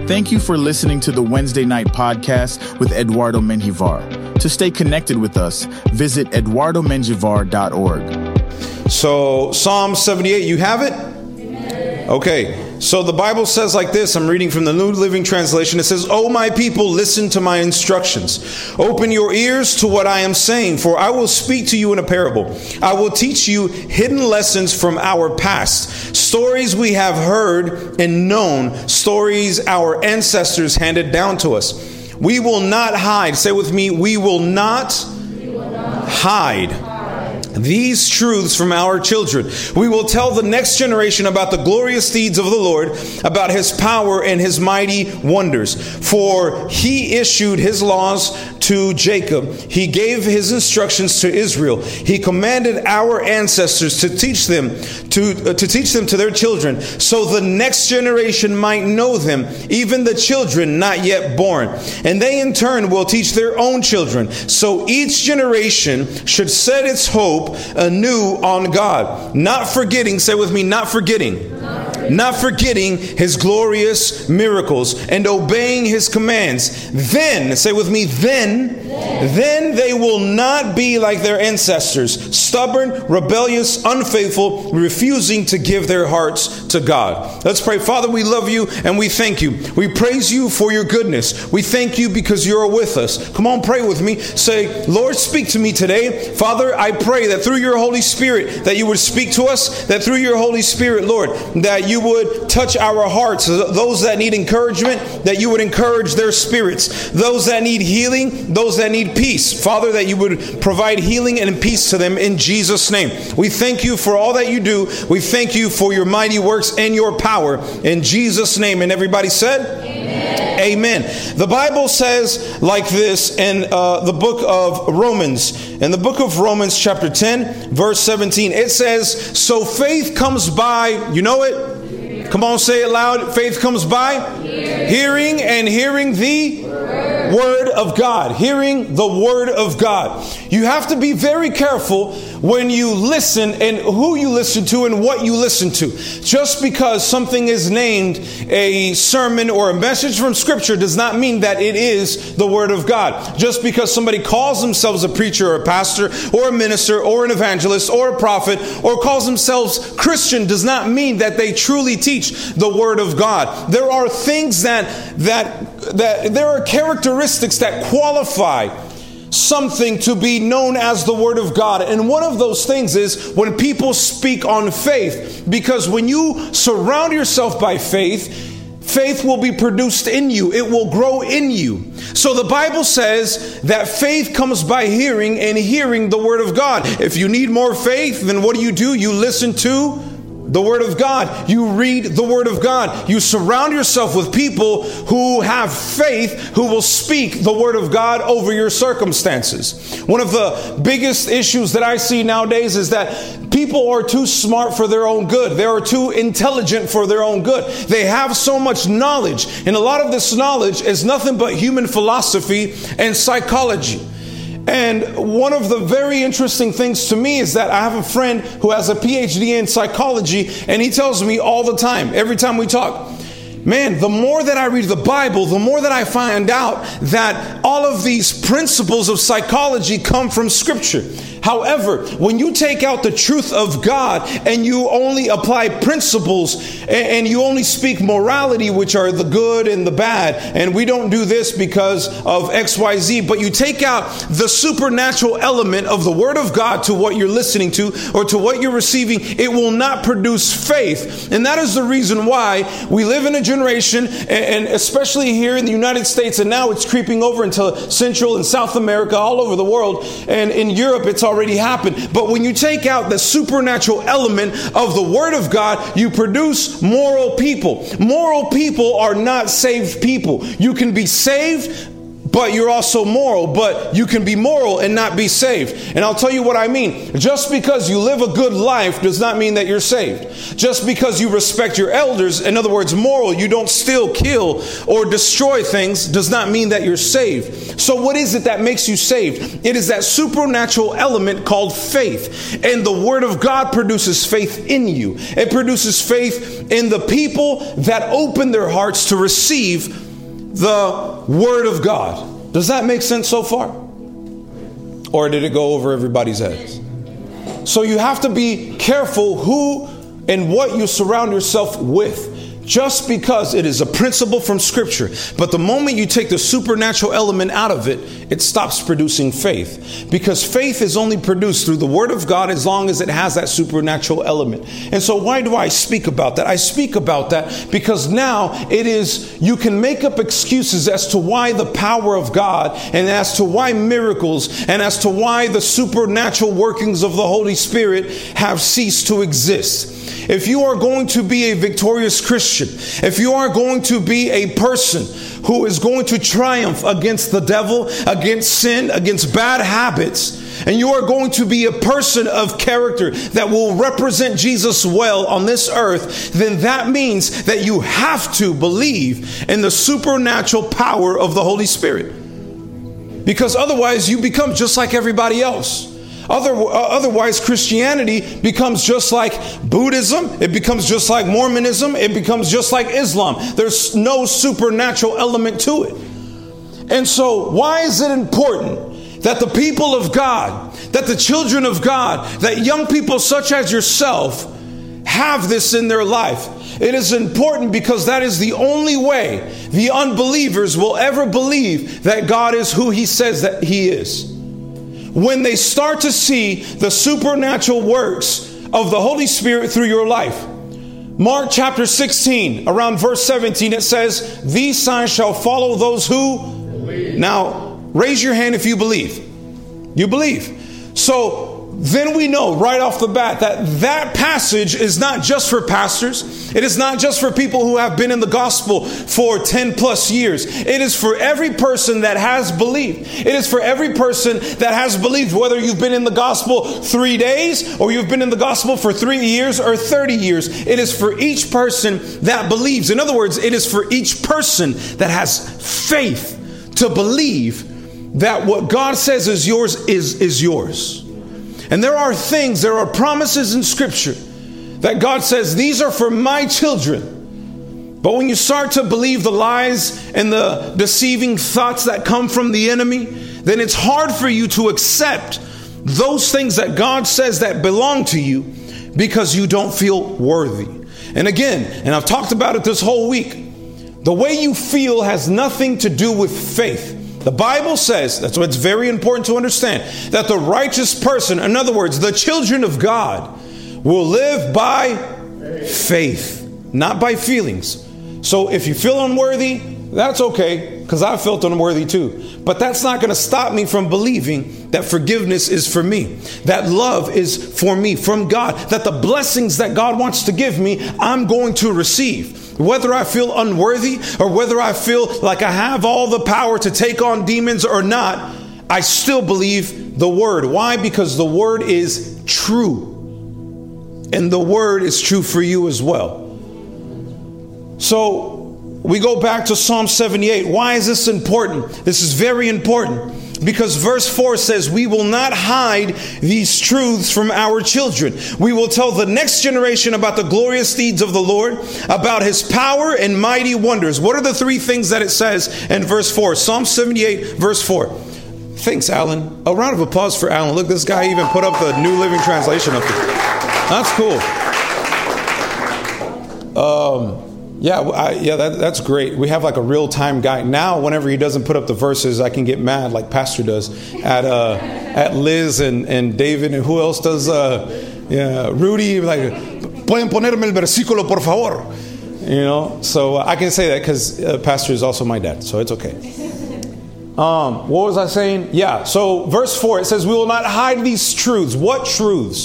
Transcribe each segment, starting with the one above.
Thank you for listening to the Wednesday Night Podcast with Eduardo Menjivar. To stay connected with us, visit eduardomenjivar.org. So Psalm 78, you have it? Okay. So the Bible says like this, I'm reading from the New Living Translation. It says, "O my people, listen to my instructions. Open your ears to what I am saying, for I will speak to you in a parable. I will teach you hidden lessons from our past, stories we have heard and known, stories our ancestors handed down to us. We will not hide." Say with me, we will not hide these truths from our children. We will tell the next generation about the glorious deeds of the Lord, about his power and his mighty wonders. For he issued his laws to Jacob. He gave his instructions to Israel. He commanded our ancestors to teach them to their children, so the next generation might know them, even the children not yet born. And they in turn will teach their own children. So each generation should set its hope anew on God, not forgetting, say with me, not forgetting his glorious miracles and obeying his commands. Then, say with me, then they will not be like their ancestors, stubborn, rebellious, unfaithful, refusing to give their hearts to God. Let's pray. Father, we love you and we thank you. We praise you for your goodness. We thank you because you're with us. Come on, pray with me. Say, Lord, speak to me today. Father, I pray that through your Holy Spirit that you would speak to us, that through your Holy Spirit, Lord, that you would touch our hearts. Those that need encouragement, that you would encourage their spirits. Those that need healing, those that need peace, Father, that you would provide healing and peace to them in Jesus' name. We thank you for all that you do. We thank you for your mighty works and your power in Jesus' name. And everybody said, Amen. Amen. The Bible says like this in the book of Romans. In the book of Romans chapter 10, verse 17, it says, so faith comes by, you know it? Come on, say it loud. Faith comes by hearing, and hearing the Word of God. Hearing the Word of God. You have to be very careful when you listen and who you listen to and what you listen to. Just because something is named a sermon or a message from Scripture does not mean that it is the Word of God. Just because somebody calls themselves a preacher or a pastor or a minister or an evangelist or a prophet or calls themselves Christian does not mean that they truly teach the Word of God. There are things that there are characteristics that qualify something to be known as the Word of God. And one of those things is when people speak on faith. Because when you surround yourself by faith, faith will be produced in you. It will grow in you. So the Bible says that faith comes by hearing, and hearing the Word of God. If you need more faith, then what do? You listen to the Word of God. You read the Word of God. You surround yourself with people who have faith, who will speak the Word of God over your circumstances. One of the biggest issues that I see nowadays is that people are too smart for their own good. They are too intelligent for their own good. They have so much knowledge, and a lot of this knowledge is nothing but human philosophy and psychology. And one of the very interesting things to me is that I have a friend who has a PhD in psychology, and he tells me all the time, every time we talk, man, the more that I read the Bible, the more that I find out that all of these principles of psychology come from Scripture. However, when you take out the truth of God and you only apply principles and you only speak morality, which are the good and the bad, and we don't do this because of XYZ, but you take out the supernatural element of the Word of God to what you're listening to or to what you're receiving, it will not produce faith. And that is the reason why we live in a generation, and especially here in the United States, and now it's creeping over into Central and South America, all over the world, and in Europe it's already happened. But when you take out the supernatural element of the Word of God, you produce moral people. Moral people are not saved people. You can be saved, but you're also moral, but you can be moral and not be saved. And I'll tell you what I mean. Just because you live a good life does not mean that you're saved. Just because you respect your elders, in other words, moral, you don't steal, kill, or destroy things, does not mean that you're saved. So what is it that makes you saved? It is that supernatural element called faith. And the Word of God produces faith in you. It produces faith in the people that open their hearts to receive the Word of God. Does that make sense so far? Or did it go over everybody's heads? So you have to be careful who and what you surround yourself with. Just because it is a principle from Scripture, but the moment you take the supernatural element out of it, it stops producing faith. Because faith is only produced through the Word of God as long as it has that supernatural element. And so why do I speak about that? I speak about that because now it is, you can make up excuses as to why the power of God and as to why miracles and as to why the supernatural workings of the Holy Spirit have ceased to exist. If you are going to be a victorious Christian, if you are going to be a person who is going to triumph against the devil, against sin, against bad habits, and you are going to be a person of character that will represent Jesus well on this earth, then that means that you have to believe in the supernatural power of the Holy Spirit. Because otherwise you become just like everybody else. Otherwise, Christianity becomes just like Buddhism. It becomes just like Mormonism. It becomes just like Islam. There's no supernatural element to it. And so why is it important that the people of God, that the children of God, that young people such as yourself have this in their life? It is important because that is the only way the unbelievers will ever believe that God is who He says that He is. When they start to see the supernatural works of the Holy Spirit through your life. Mark chapter 16, around verse 17, it says, "These signs shall follow those who believe." Now, raise your hand if you believe. You believe. So then we know right off the bat that that passage is not just for pastors. It is not just for people who have been in the gospel for 10 plus years. It is for every person that has believed. It is for every person that has believed, whether you've been in the gospel 3 days or you've been in the gospel for 3 years or 30 years. It is for each person that believes. In other words, it is for each person that has faith to believe that what God says is yours is yours. And there are things, there are promises in Scripture that God says, these are for my children. But when you start to believe the lies and the deceiving thoughts that come from the enemy, then it's hard for you to accept those things that God says that belong to you because you don't feel worthy. And again, and I've talked about it this whole week, the way you feel has nothing to do with faith. The Bible says, that's why it's very important to understand, that the righteous person, in other words, the children of God, will live by faith, not by feelings. So if you feel unworthy, that's okay, because I felt unworthy too. But that's not going to stop me from believing that forgiveness is for me, that love is for me from God, that the blessings that God wants to give me, I'm going to receive. Whether I feel unworthy or whether I feel like I have all the power to take on demons or not, I still believe the Word. Why? Because the Word is true. And the Word is true for you as well. So we go back to Psalm 78. Why is this important? This is very important. Because verse 4 says, we will not hide these truths from our children. We will tell the next generation about the glorious deeds of the Lord, about His power and mighty wonders. What are the three things that it says in verse 4? Psalm 78, verse 4. Thanks, Alan. A round of applause for Alan. Look, this guy even put up the New Living Translation up there. That's cool. That's great. We have like a real-time guy. Now, whenever he doesn't put up the verses, I can get mad like Pastor does at Liz and David and who else does? Rudy, like, pueden ponerme el versículo, por favor. You know, so I can say that because Pastor is also my dad, so it's okay. What was I saying? Yeah, so verse 4, it says, we will not hide these truths. What truths?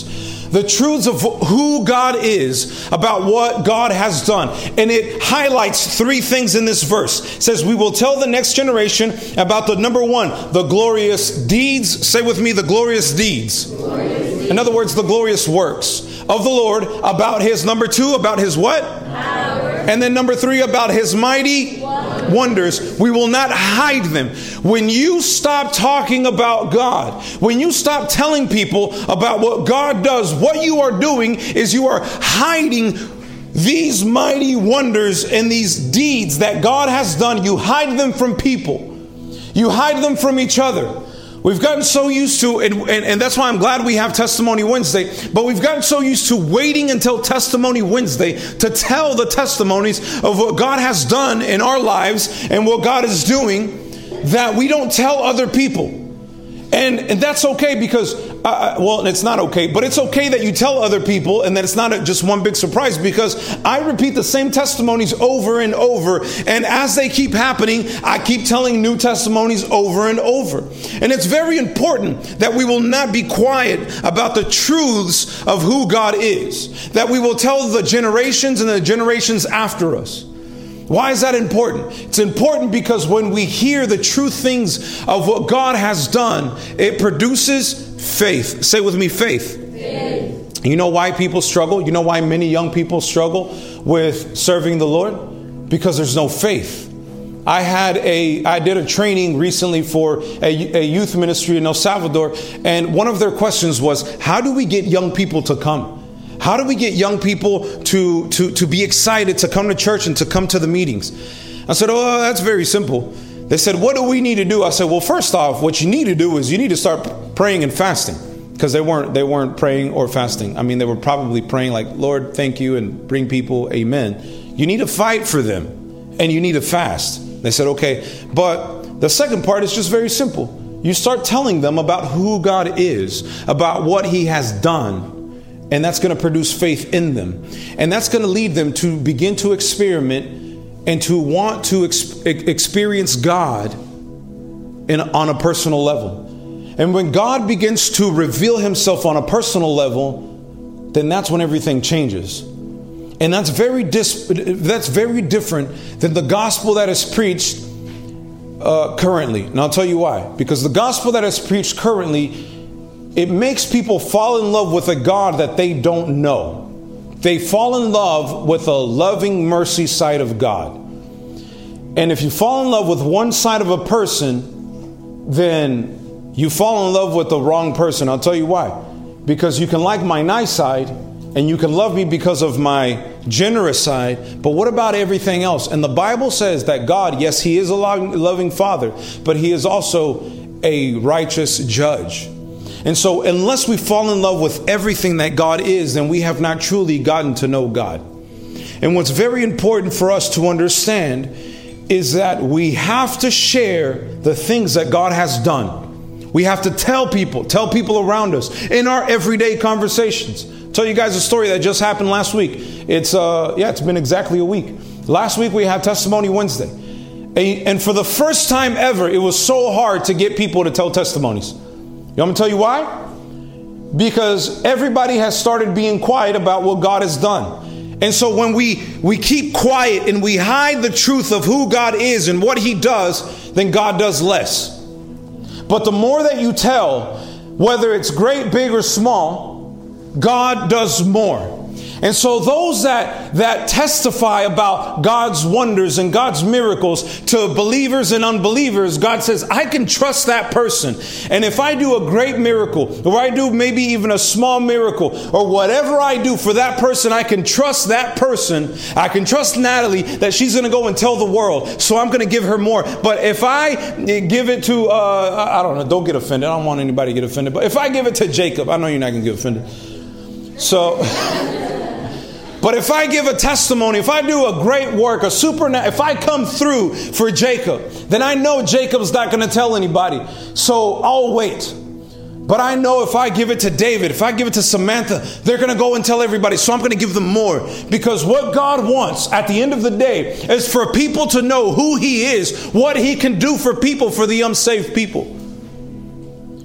The truths of who God is, about what God has done. And it highlights three things in this verse. It says, we will tell the next generation about the number one, the glorious deeds. Say with me, the glorious deeds. In other words, the glorious works of the Lord, about his, number two, about his what? Power. And then number three, about his mighty wonders. We will not hide them. When you stop talking about God, when you stop telling people about what God does, what you are doing is you are hiding these mighty wonders and these deeds that God has done. You hide them from people. You hide them from each other. We've gotten so used to, and that's why I'm glad we have Testimony Wednesday, but we've gotten so used to waiting until Testimony Wednesday to tell the testimonies of what God has done in our lives and what God is doing, that we don't tell other people. And that's okay because, well, it's not okay, but it's okay that you tell other people and that it's not just one big surprise, because I repeat the same testimonies over and over. And as they keep happening, I keep telling new testimonies over and over. And it's very important that we will not be quiet about the truths of who God is, that we will tell the generations and the generations after us. Why is that important? It's important because when we hear the true things of what God has done, it produces faith. Say with me, faith. Faith. You know why people struggle? You know why many young people struggle with serving the Lord? Because there's no faith. I did a training recently for a youth ministry in El Salvador, and one of their questions was, how do we get young people to come? How do we get young people to be excited to come to church and to come to the meetings? I said, oh, that's very simple. They said, what do we need to do? I said, well, first off, what you need to do is you need to start praying and fasting. Because they weren't praying or fasting. I mean, they were probably praying like, Lord, thank you, and bring people, amen. You need to fight for them, and you need to fast. They said, okay. But the second part is just very simple. You start telling them about who God is, about what he has done. And that's going to produce faith in them. And that's going to lead them to begin to experiment and to want to experience God on a personal level. And when God begins to reveal himself on a personal level, then that's when everything changes. And that's very different than the gospel that is preached currently. And I'll tell you why. Because the gospel that is preached currently, it makes people fall in love with a God that they don't know. They fall in love with a loving mercy side of God. And if you fall in love with one side of a person, then you fall in love with the wrong person. I'll tell you why. Because you can like my nice side and you can love me because of my generous side. But what about everything else? And the Bible says that God, yes, he is a loving father, but he is also a righteous judge. And so unless we fall in love with everything that God is, then we have not truly gotten to know God. And what's very important for us to understand is that we have to share the things that God has done. We have to tell people around us in our everyday conversations. I'll tell you guys a story that just happened last week. It's been exactly a week. Last week we had Testimony Wednesday. And for the first time ever, it was so hard to get people to tell testimonies. You want me to tell you why? Because everybody has started being quiet about what God has done. And so when we keep quiet and we hide the truth of who God is and what he does, then God does less. But the more that you tell, whether it's great, big, or small, God does more. And so those that testify about God's wonders and God's miracles to believers and unbelievers, God says, I can trust that person. And if I do a great miracle, or I do maybe even a small miracle, or whatever I do for that person, I can trust that person. I can trust Natalie that she's going to go and tell the world. So I'm going to give her more. But if I give it to, I don't know, don't get offended. I don't want anybody to get offended. But if I give it to Jacob, I know you're not going to get offended. So... But if I give a testimony, if I do a great work, if I come through for Jacob, then I know Jacob's not going to tell anybody. So I'll wait. But I know if I give it to David, if I give it to Samantha, they're going to go and tell everybody. So I'm going to give them more. Because what God wants at the end of the day is for people to know who he is, what he can do for people, for the unsaved people.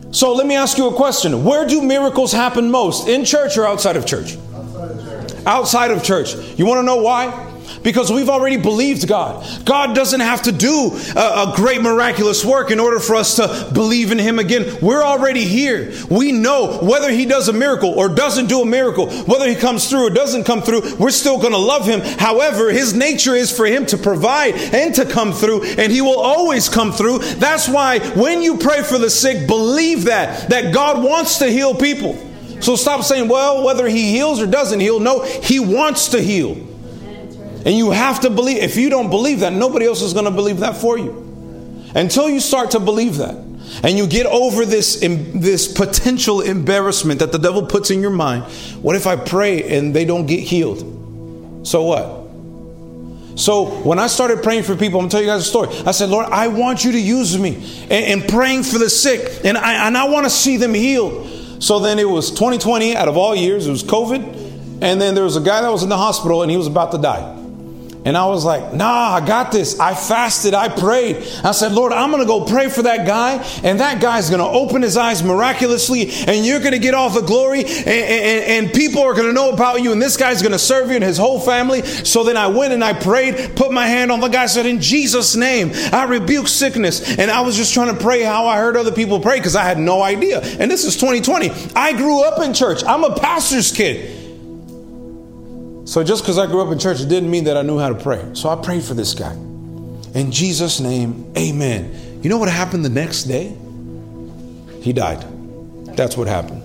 So let me ask you a question. Where do miracles happen most? In church or outside of church? Outside of church. You want to know why? Because we've already believed God. God doesn't have to do a great miraculous work in order for us to believe in Him again. We're already here. We know whether He does a miracle or doesn't do a miracle, whether He comes through or doesn't come through, we're still going to love Him. However, His nature is for Him to provide and to come through, and He will always come through. That's why when you pray for the sick, believe that God wants to heal people. So stop saying, well, whether He heals or doesn't heal. No, He wants to heal. And you have to believe. If you don't believe that, nobody else is going to believe that for you. Until you start to believe that, and you get over this potential embarrassment that the devil puts in your mind. What if I pray and they don't get healed? So what? So when I started praying for people, I'm going to tell you guys a story. I said, Lord, I want you to use me in praying for the sick. And I want to see them healed. So then it was 2020 out of all years. It was COVID. And then there was a guy that was in the hospital and he was about to die. And I was like, nah, I got this. I fasted. I prayed. I said, Lord, I'm going to go pray for that guy. And that guy's going to open his eyes miraculously. And you're going to get all the glory. And people are going to know about you. And this guy's going to serve you and his whole family. So then I went and I prayed, put my hand on the guy, said, in Jesus' name, I rebuke sickness. And I was just trying to pray how I heard other people pray because I had no idea. And this is 2020. I grew up in church. I'm a pastor's kid. So just because I grew up in church, it didn't mean that I knew how to pray. So I prayed for this guy. In Jesus' name, amen. You know what happened the next day? He died. That's what happened.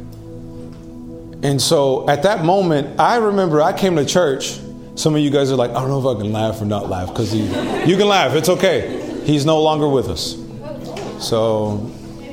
And so at that moment, I remember I came to church. Some of you guys are like, I don't know if I can laugh or not laugh. Because you can laugh. It's okay. He's no longer with us. So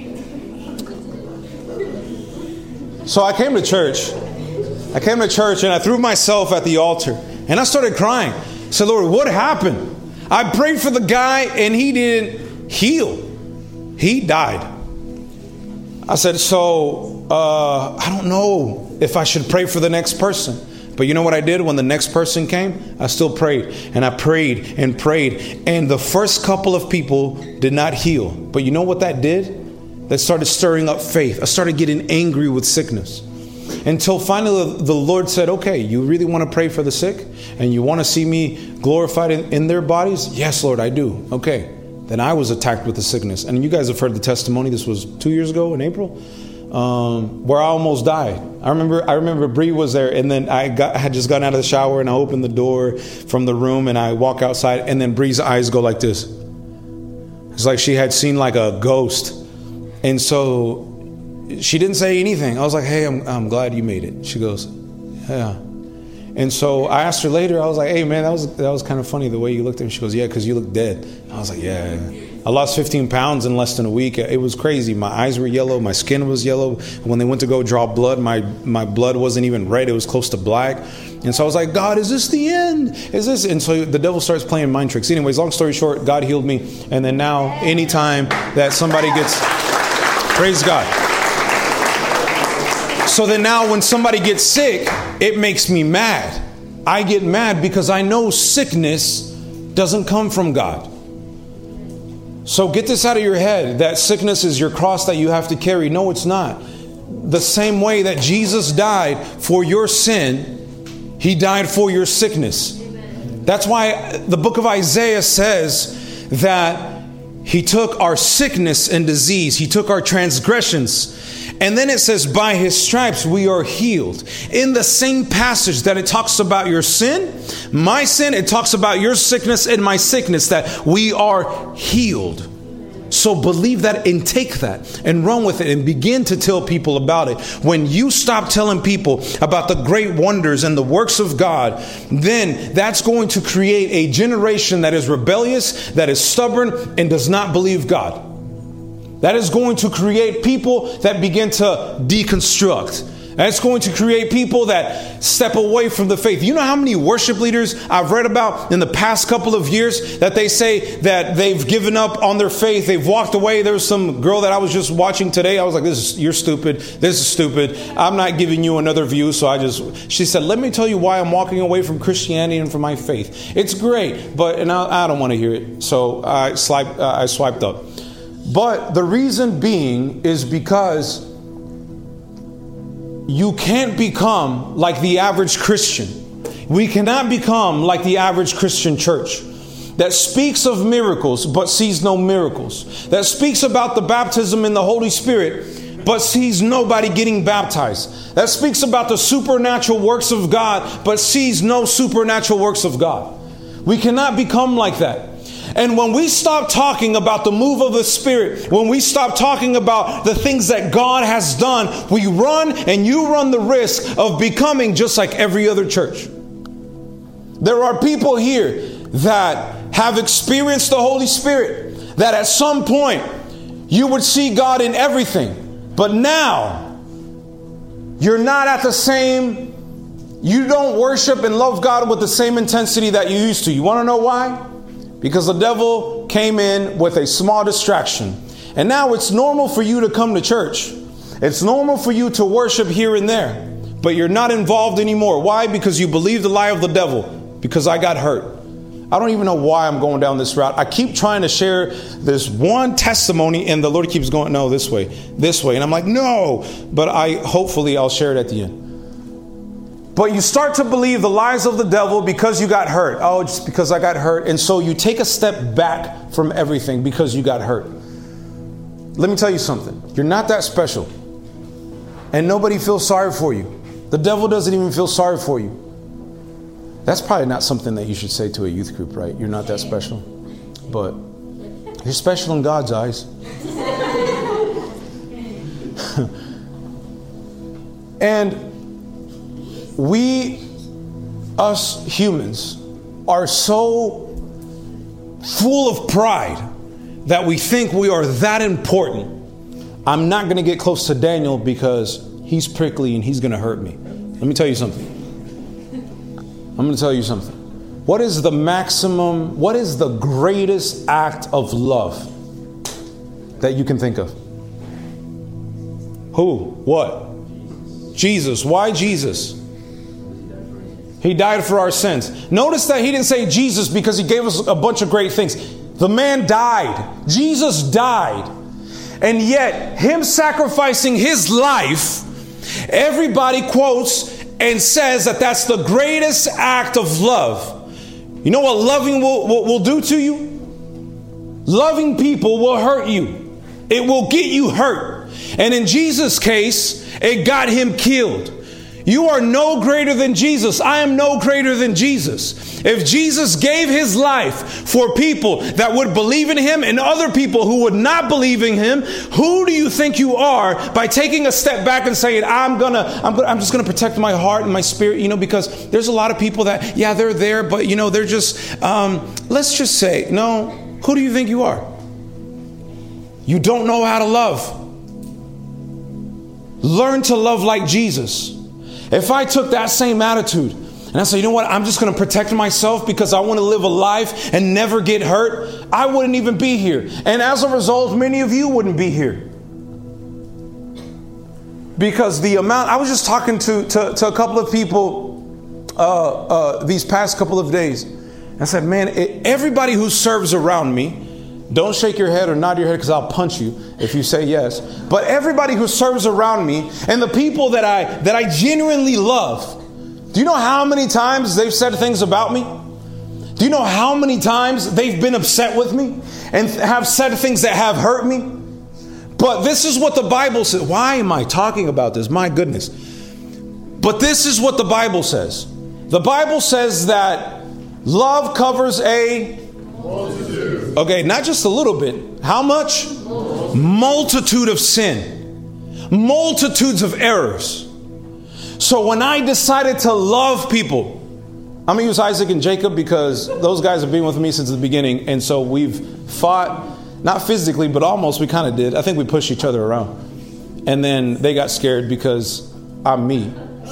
I came to church. I came to church and I threw myself at the altar and I started crying. I said, Lord, what happened? I prayed for the guy and he didn't heal. He died. I said, I don't know if I should pray for the next person. But you know what I did when the next person came? I still prayed and I prayed and prayed. And the first couple of people did not heal. But you know what that did? That started stirring up faith. I started getting angry with sickness. Until finally the Lord said, okay, you really want to pray for the sick? And you want to see me glorified in their bodies? Yes, Lord, I do. Okay. Then I was attacked with the sickness. And you guys have heard the testimony. This was 2 years ago in April, where I almost died. I remember Bree was there, and then I had just gotten out of the shower, and I opened the door from the room, and I walk outside, and then Bree's eyes go like this. It's like she had seen like a ghost. And so she didn't say anything. I was like, hey, I'm glad you made it. She goes, yeah. And so I asked her later, I was like, hey, man, that was kind of funny the way you looked at me. She goes, yeah, because you look dead. I was like, yeah. I lost 15 pounds in less than a week. It was crazy. My eyes were yellow. My skin was yellow. When they went to go draw blood, my blood wasn't even red. It was close to black. And so I was like, God, is this the end? Is this? And so the devil starts playing mind tricks. Anyways, long story short, God healed me. And then now, anytime that somebody gets, praise God. So then now when somebody gets sick, it makes me mad. I get mad because I know sickness doesn't come from God. So get this out of your head, that sickness is your cross that you have to carry. No, it's not. The same way that Jesus died for your sin, He died for your sickness. That's why the book of Isaiah says that He took our sickness and disease. He took our transgressions. And then it says, by His stripes we are healed. In the same passage that it talks about your sin, my sin, it talks about your sickness and my sickness, that we are healed. So believe that and take that and run with it and begin to tell people about it. When you stop telling people about the great wonders and the works of God, then that's going to create a generation that is rebellious, that is stubborn, and does not believe God. That is going to create people that begin to deconstruct. That's going to create people that step away from the faith. You know how many worship leaders I've read about in the past couple of years that they say that they've given up on their faith. They've walked away. There was some girl that I was just watching today. I was like, you're stupid. This is stupid. I'm not giving you another view. She said, let me tell you why I'm walking away from Christianity and from my faith. It's great, but I don't want to hear it. So I swiped up. But the reason being is because you can't become like the average Christian. We cannot become like the average Christian church that speaks of miracles but sees no miracles, that speaks about the baptism in the Holy Spirit but sees nobody getting baptized, that speaks about the supernatural works of God but sees no supernatural works of God. We cannot become like that. And when we stop talking about the move of the Spirit, when we stop talking about the things that God has done, we run and you run the risk of becoming just like every other church. There are people here that have experienced the Holy Spirit, that at some point you would see God in everything. But now you're not at the same, you don't worship and love God with the same intensity that you used to. You want to know why? Because the devil came in with a small distraction. And now it's normal for you to come to church. It's normal for you to worship here and there. But you're not involved anymore. Why? Because you believe the lie of the devil. Because I got hurt. I don't even know why I'm going down this route. I keep trying to share this one testimony and the Lord keeps going, no, this way. And I'm like, no, but hopefully I'll share it at the end. But you start to believe the lies of the devil because you got hurt. Oh, just because I got hurt. And so you take a step back from everything because you got hurt. Let me tell you something. You're not that special. And nobody feels sorry for you. The devil doesn't even feel sorry for you. That's probably not something that you should say to a youth group, right? You're not that special. But you're special in God's eyes. And we, us humans, are so full of pride that we think we are that important. I'm not going to get close to Daniel because he's prickly and he's going to hurt me. Let me tell you something. What is the maximum, what is the greatest act of love that you can think of? Who? What? Jesus. Why Jesus? He died for our sins. Notice that he didn't say Jesus because he gave us a bunch of great things. The man died. Jesus died. And yet, him sacrificing his life, everybody quotes and says that that's the greatest act of love. You know what loving will do to you? Loving people will hurt you. It will get you hurt. And in Jesus' case, it got him killed. You are no greater than Jesus. I am no greater than Jesus. If Jesus gave his life for people that would believe in him and other people who would not believe in him, who do you think you are by taking a step back and saying, I'm just gonna protect my heart and my spirit, because there's a lot of people that, yeah, they're there, but they're just, let's just say, no, who do you think you are? You don't know how to love. Learn to love like Jesus. If I took that same attitude and I said, you know what, I'm just going to protect myself because I want to live a life and never get hurt, I wouldn't even be here. And as a result, many of you wouldn't be here. Because the amount, I was just talking to a couple of people these past couple of days. I said, man, everybody who serves around me, don't shake your head or nod your head because I'll punch you if you say yes. But everybody who serves around me and the people that I genuinely love, do you know how many times they've said things about me? Do you know how many times they've been upset with me and have said things that have hurt me? But this is what the Bible says. Why am I talking about this? My goodness. But this is what the Bible says. The Bible says that love covers a multitude. Okay, not just a little bit. How much? Multitude of sin. Multitudes of errors. So when I decided to love people, I'm going to use Isaac and Jacob because those guys have been with me since the beginning. And so we've fought, not physically, but almost we kind of did. I think we pushed each other around. And then they got scared because I'm me.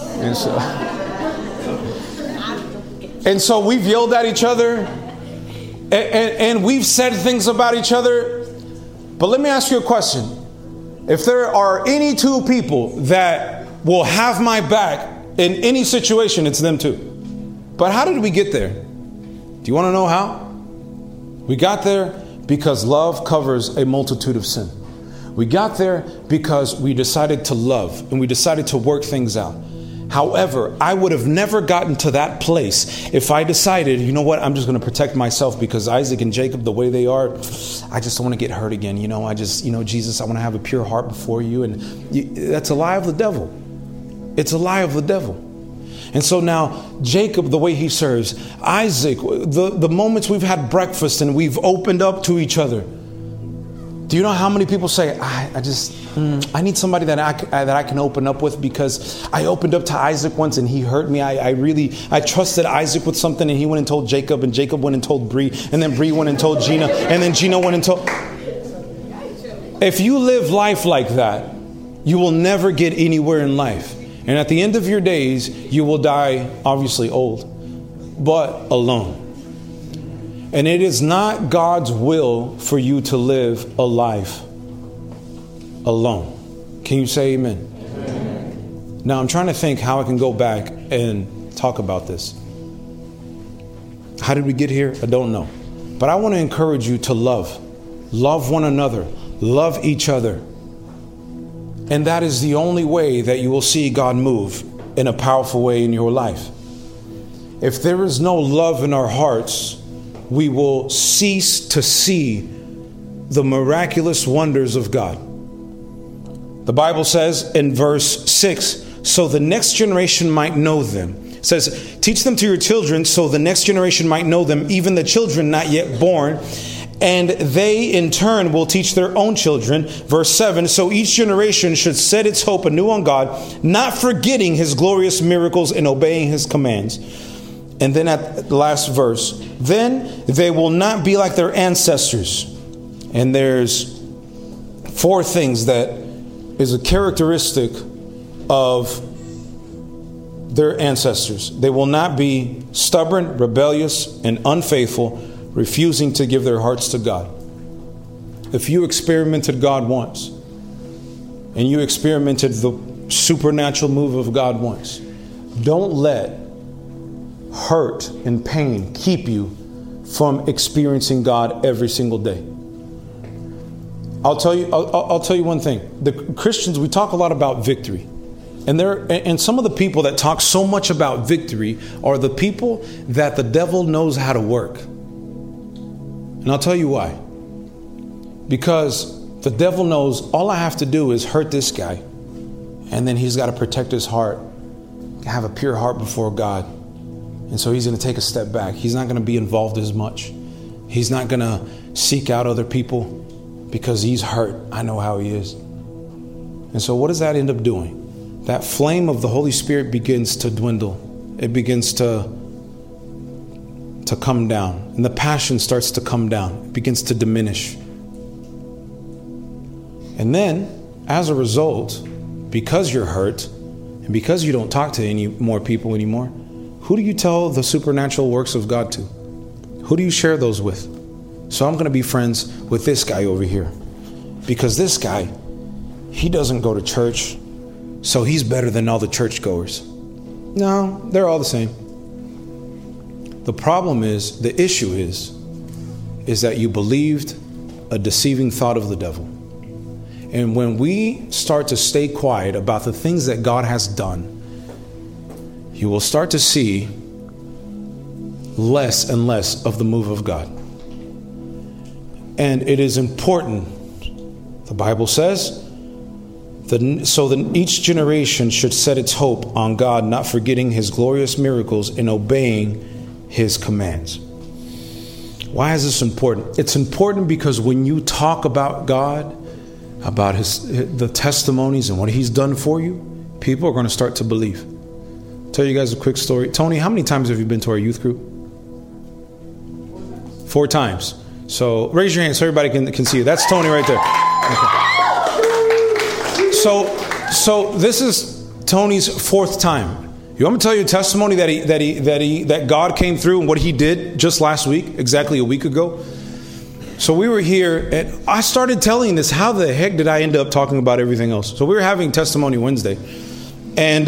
And so we've yelled at each other. And we've said things about each other. But let me ask you a question. If there are any two people that will have my back in any situation, it's them two. But how did we get there? Do you want to know how? We got there because love covers a multitude of sin. We got there because we decided to love and we decided to work things out. However, I would have never gotten to that place if I decided, you know what, I'm just going to protect myself because Isaac and Jacob, the way they are, I just don't want to get hurt again. Jesus, I want to have a pure heart before you. And that's a lie of the devil. It's a lie of the devil. And so now Jacob, the way he serves, Isaac, the moments we've had breakfast and we've opened up to each other. Do you know how many people say, I need somebody that I can open up with because I opened up to Isaac once and he hurt me. I trusted Isaac with something and he went and told Jacob and Jacob went and told Bree and then Bree went and told Gina and then Gina went and told. If you live life like that, you will never get anywhere in life. And at the end of your days, you will die, obviously old, but alone. And it is not God's will for you to live a life alone. Can you say amen? Amen. Now I'm trying to think how I can go back and talk about this. How did we get here? I don't know. But I want to encourage you to love. Love one another. Love each other. And that is the only way that you will see God move in a powerful way in your life. If there is no love in our hearts, we will cease to see the miraculous wonders of God. The Bible says in verse 6, so the next generation might know them. It says, teach them to your children so the next generation might know them, even the children not yet born. And they in turn will teach their own children. Verse 7, so each generation should set its hope anew on God, not forgetting his glorious miracles and obeying his commands. And then at the last verse, then they will not be like their ancestors. And there's 4 things that is a characteristic of their ancestors. They will not be stubborn, rebellious, and unfaithful, refusing to give their hearts to God. If you experimented God once, and you experimented the supernatural move of God once, don't let hurt and pain keep you from experiencing God every single day. I'll tell you one thing. The Christians, we talk a lot about victory. And some of the people that talk so much about victory are the people that the devil knows how to work. And I'll tell you why. Because the devil knows all I have to do is hurt this guy. And then he's got to protect his heart, have a pure heart before God. And so he's going to take a step back. He's not going to be involved as much. He's not going to seek out other people because he's hurt. I know how he is. And so what does that end up doing? That flame of the Holy Spirit begins to dwindle. It begins to come down. And the passion starts to come down. It begins to diminish. And then, as a result, because you're hurt and because you don't talk to any more people anymore, who do you tell the supernatural works of God to? Who do you share those with? So I'm going to be friends with this guy over here. Because this guy, he doesn't go to church, so he's better than all the churchgoers. No, they're all the same. The problem is, the issue is that you believed a deceiving thought of the devil. And when we start to stay quiet about the things that God has done, you will start to see less and less of the move of God. And it is important, the Bible says, so that each generation should set its hope on God, not forgetting his glorious miracles and obeying his commands. Why is this important? It's important because when you talk about God, about the testimonies and what he's done for you, people are going to start to believe. Tell you guys a quick story. Tony, how many times have you been to our youth group? 4 times. So raise your hand so everybody can see you. That's Tony right there. Okay. So this is Tony's 4th time. You want me to tell you a testimony that God came through and what he did just last week, exactly a week ago? So we were here and I started telling this. How the heck did I end up talking about everything else? So we were having Testimony Wednesday. And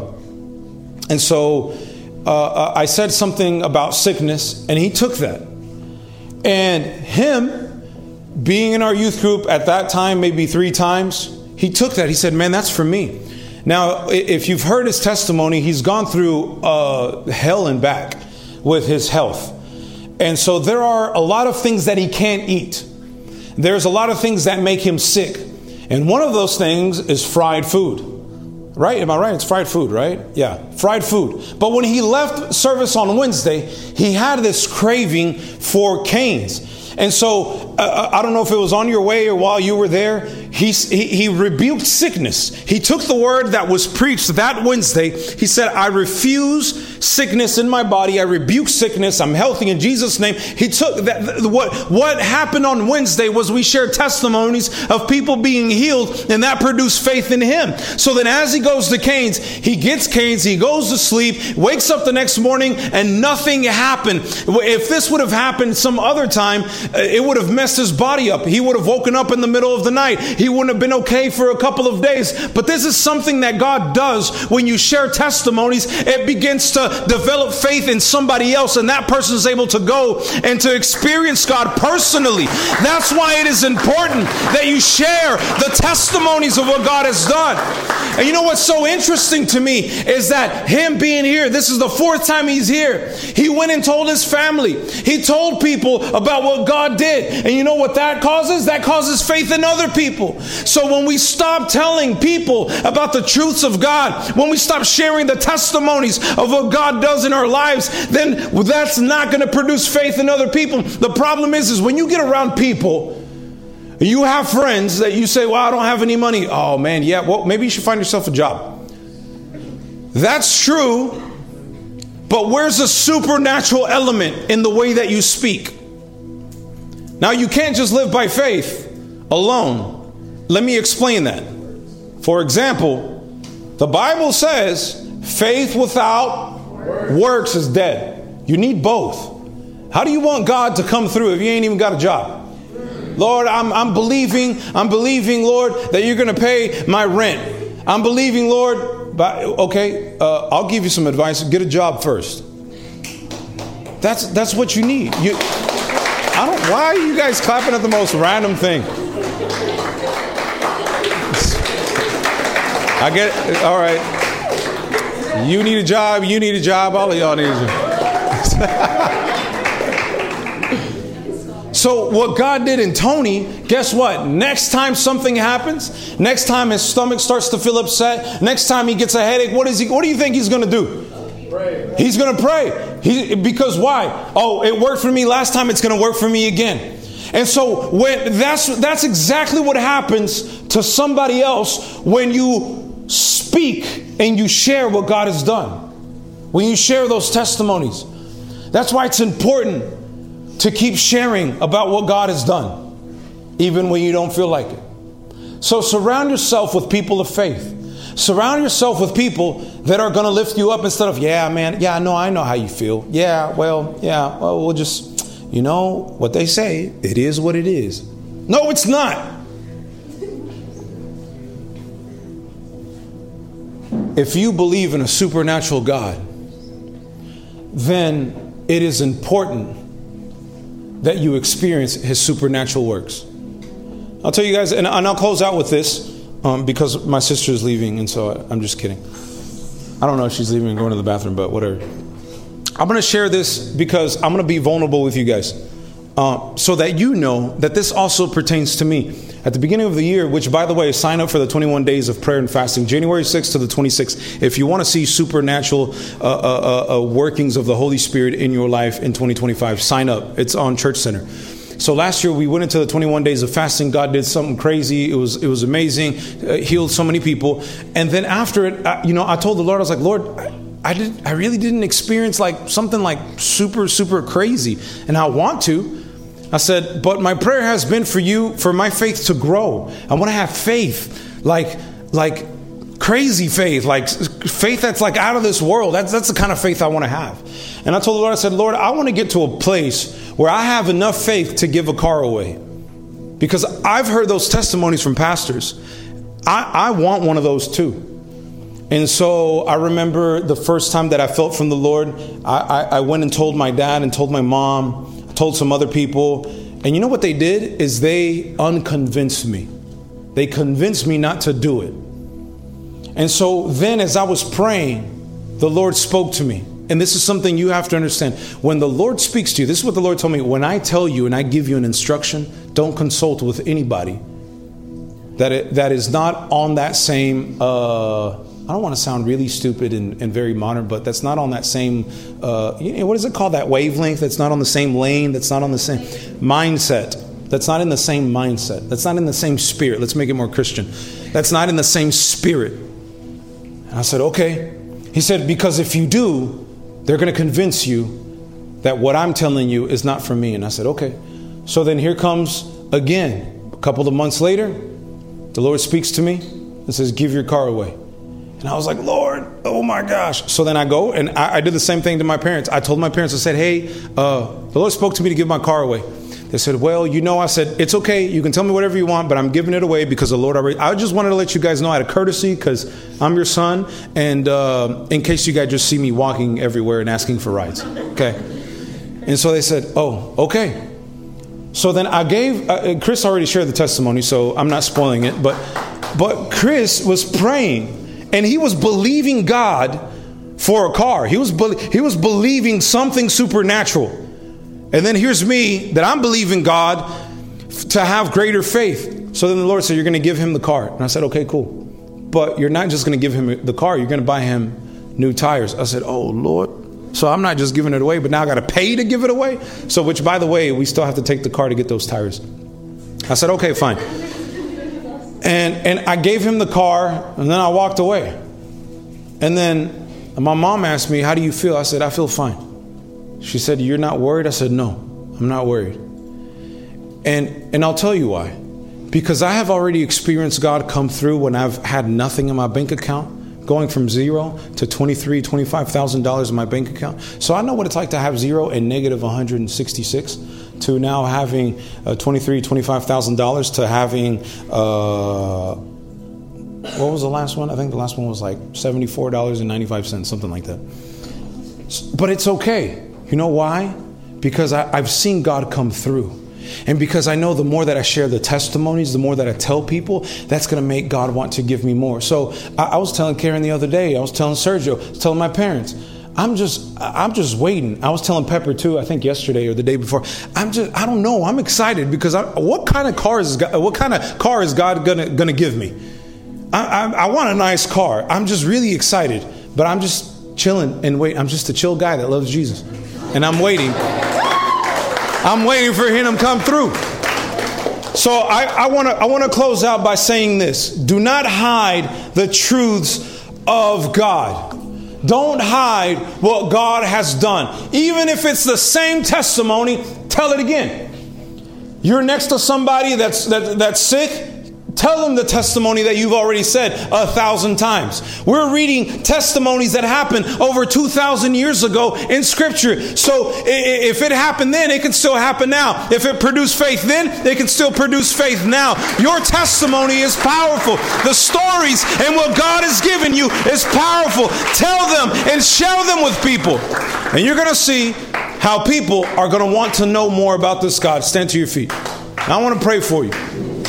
so I said something about sickness and he took that. And him being in our youth group at that time, maybe 3 times, he took that. He said, man, that's for me. Now, if you've heard his testimony, he's gone through hell and back with his health. And so there are a lot of things that he can't eat. There's a lot of things that make him sick. And one of those things is fried food. Right? Am I right? It's fried food, right? Yeah, fried food. But when he left service on Wednesday, he had this craving for Cane's. And so, I don't know if it was on your way or while you were there, he rebuked sickness. He took the word that was preached that Wednesday. He said, I refuse sickness in my body. I rebuke sickness. I'm healthy in Jesus' name. He took that. What happened on Wednesday was we shared testimonies of people being healed, and that produced faith in him. So then as he goes to Cane's, he gets Cane's, he goes to sleep, wakes up the next morning, and nothing happened. If this would have happened some other time, it would have messed his body up. He would have woken up in the middle of the night. He wouldn't have been okay for a couple of days. But this is something that God does when you share testimonies. It begins to develop faith in somebody else, and that person is able to go and to experience God personally. That's why it is important that you share the testimonies of what God has done. And you know what's so interesting to me is that him being here, this is the 4th time he's here. He went and told his family. He told people about what God did. And you know what that causes? That causes faith in other people. So when we stop telling people about the truths of God, when we stop sharing the testimonies of what God does in our lives, then that's not going to produce faith in other people. The problem is when you get around people, you have friends that you say, well, I don't have any money. Oh man, yeah, well, maybe you should find yourself a job. That's true. But where's the supernatural element in the way that you speak? Now, you can't just live by faith alone. Let me explain that. For example, the Bible says faith without works is dead. You need both. How do you want God to come through if you ain't even got a job? Lord, I'm believing, Lord, that you're going to pay my rent. I'm believing, Lord, okay, I'll give you some advice. Get a job first. That's what you need. Why are you guys clapping at the most random thing? I get it. All right. You need a job. You need a job. All of y'all need a job. So what God did in Tony, guess what? Next time something happens, next time his stomach starts to feel upset, next time he gets a headache, what do you think he's going to do? Pray. He's going to pray. Because why? Oh, it worked for me last time. It's going to work for me again. And so that's exactly what happens to somebody else when you speak and you share what God has done. When you share those testimonies. That's why it's important to keep sharing about what God has done, even when you don't feel like it. So surround yourself with people of faith. Surround yourself with people that are going to lift you up instead of, yeah, man, yeah, no, I know how you feel. Well, we'll just, what they say, it is what it is. No, it's not. If you believe in a supernatural God, then it is important that you experience his supernatural works. I'll tell you guys, and I'll close out with this because my sister is leaving, and so I'm just kidding. I don't know if she's leaving and going to the bathroom, but whatever. I'm going to share this because I'm going to be vulnerable with you guys so that you know that this also pertains to me. At the beginning of the year, which, by the way, sign up for the 21 days of prayer and fasting, January 6th to the 26th. If you want to see supernatural workings of the Holy Spirit in your life in 2025, sign up. It's on Church Center. So last year we went into the 21 days of fasting. God did something crazy. It was amazing. Healed so many people. And then after it, I told the Lord, I was like, Lord, I really didn't experience like something like super, super crazy. And I want to. I said, but my prayer has been for my faith to grow. I want to have faith, like crazy faith, like faith that's like out of this world. That's the kind of faith I want to have. And I told the Lord, I said, Lord, I want to get to a place where I have enough faith to give a car away. Because I've heard those testimonies from pastors. I want one of those too. And so I remember the first time that I felt from the Lord, I went and told my dad and told my mom, told some other people, And you know what they did is they unconvinced me. They convinced me not to do it. And so then as I was praying, the Lord spoke to me. And this is something you have to understand. When the Lord speaks to you, this is what the Lord told me. When I tell you and I give you an instruction, don't consult with anybody that is not on that same, I don't want to sound really stupid and very modern, but that's not on that same, what is it called? That wavelength that's not on the same lane, that's not on the same mindset. That's not in the same mindset. That's not in the same spirit. Let's make it more Christian. That's not in the same spirit. And I said, okay. He said, because if you do, they're going to convince you that what I'm telling you is not from me. And I said, okay. So then here comes again, a couple of months later, the Lord speaks to me and says, give your car away. And I was like, Lord, oh my gosh. So then I go and I did the same thing to my parents. I told my parents, I said, hey, the Lord spoke to me to give my car away. They said, well, I said, it's okay. You can tell me whatever you want, but I'm giving it away because the Lord I just wanted to let you guys know out of courtesy because I'm your son. And in case you guys just see me walking everywhere and asking for rides. Okay. And so they said, oh, okay. So then I gave, Chris already shared the testimony, so I'm not spoiling it. But Chris was praying and he was believing God for a car. He was believing something supernatural. And then here's me that I'm believing God to have greater faith. So then the Lord said, you're going to give him the car. And I said, okay, cool. But you're not just going to give him the car. You're going to buy him new tires. I said, oh, Lord. So I'm not just giving it away, but now I got to pay to give it away. So which, by the way, we still have to take the car to get those tires. I said, okay, fine. And I gave him the car and then I walked away. And then my mom asked me, how do you feel? I said, I feel fine. She said, you're not worried? I said, no, I'm not worried. And I'll tell you why. Because I have already experienced God come through when I've had nothing in my bank account, going from zero to $23,000, $25,000 in my bank account. So I know what it's like to have zero and negative 166 to now having $23,000, $25,000 to having, what was the last one? I think the last one was like $74.95, something like that. But it's okay. You know why? Because I've seen God come through. And because I know the more that I share the testimonies, the more that I tell people, that's going to make God want to give me more. So I was telling Karen the other day, I was telling Sergio, I was telling my parents, I'm just waiting. I was telling Pepper too, I think yesterday or the day before. I don't know. I'm excited because what kind of car is God gonna give me? I want a nice car. I'm just really excited, but I'm just chilling and wait. I'm just a chill guy that loves Jesus. And I'm waiting. I'm waiting for him to come through. So I want to close out by saying this. Do not hide the truths of God. Don't hide what God has done. Even if it's the same testimony, tell it again. You're next to somebody that's sick. Tell them the testimony that you've already said 1,000 times. We're reading testimonies that happened over 2,000 years ago in Scripture. So if it happened then, it can still happen now. If it produced faith then, it can still produce faith now. Your testimony is powerful. The stories and what God has given you is powerful. Tell them and share them with people. And you're going to see how people are going to want to know more about this God. Stand to your feet. Now I want to pray for you.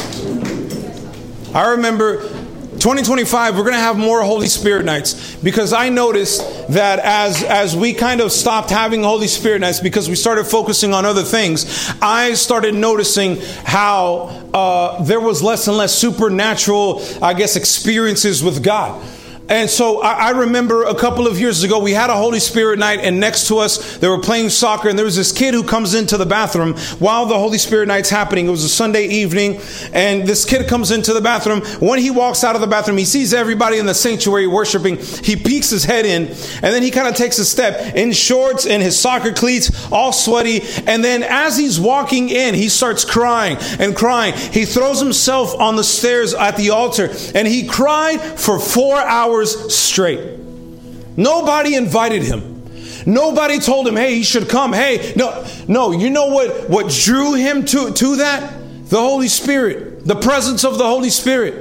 I remember 2025, we're going to have more Holy Spirit nights because I noticed that as we kind of stopped having Holy Spirit nights because we started focusing on other things, I started noticing how there was less and less supernatural, experiences with God. And so I remember a couple of years ago, we had a Holy Spirit night, and next to us, they were playing soccer, and there was this kid who comes into the bathroom while the Holy Spirit night's happening. It was a Sunday evening, and this kid comes into the bathroom. When he walks out of the bathroom, he sees everybody in the sanctuary worshiping. He peeks his head in, and then he kind of takes a step in shorts and his soccer cleats, all sweaty. And then as he's walking in, he starts crying and crying. He throws himself on the stairs at the altar, and he cried for 4 hours straight. Nobody invited him. Nobody told him, hey, he should come. Hey, no. You know what drew him to that? The Holy Spirit, the presence of the Holy Spirit.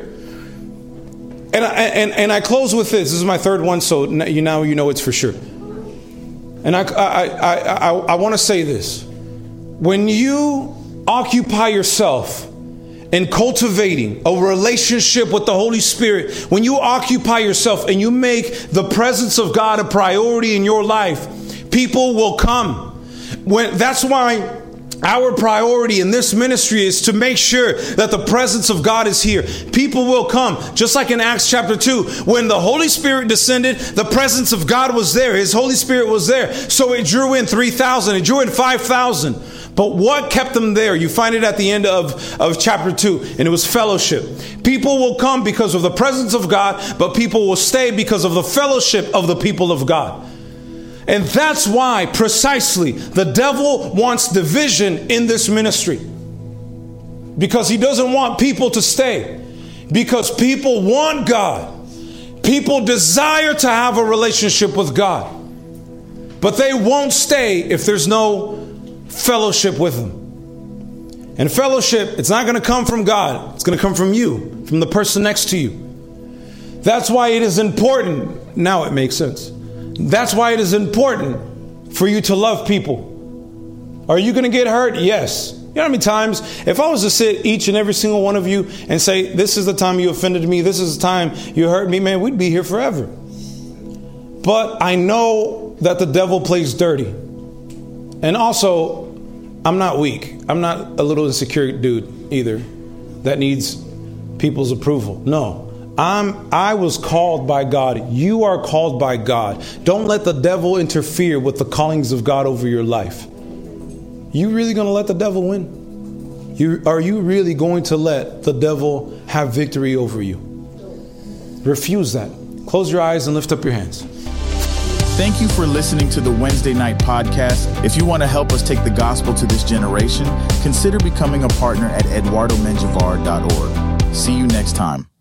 And I close with this. This is my third one, so you know it's for sure. And I want to say this: when you occupy yourself in cultivating a relationship with the Holy Spirit, when you occupy yourself and you make the presence of God a priority in your life, people will come. That's why our priority in this ministry is to make sure that the presence of God is here. People will come. Just like in Acts chapter 2, when the Holy Spirit descended, the presence of God was there. His Holy Spirit was there. So it drew in 3,000. It drew in 5,000. But what kept them there? You find it at the end of chapter 2, and it was fellowship. People will come because of the presence of God, but people will stay because of the fellowship of the people of God. And that's why, precisely, the devil wants division in this ministry. Because he doesn't want people to stay. Because people want God. People desire to have a relationship with God. But they won't stay if there's no fellowship with Him. And fellowship, it's not going to come from God. It's going to come from you, from the person next to you. That's why it is important. Now it makes sense. That's why it is important for you to love people. Are you going to get hurt? Yes. You know how many times, if I was to sit each and every single one of you and say, this is the time you offended me, this is the time you hurt me, man, we'd be here forever. But I know that the devil plays dirty. And also, I'm not weak. I'm not a little insecure dude either that needs people's approval. No. I was called by God. You are called by God. Don't let the devil interfere with the callings of God over your life. You really going to let the devil win? Are you really going to let the devil have victory over you? Refuse that. Close your eyes and lift up your hands. Thank you for listening to the Wednesday Night Podcast. If you want to help us take the gospel to this generation, consider becoming a partner at eduardomenjivar.org. See you next time.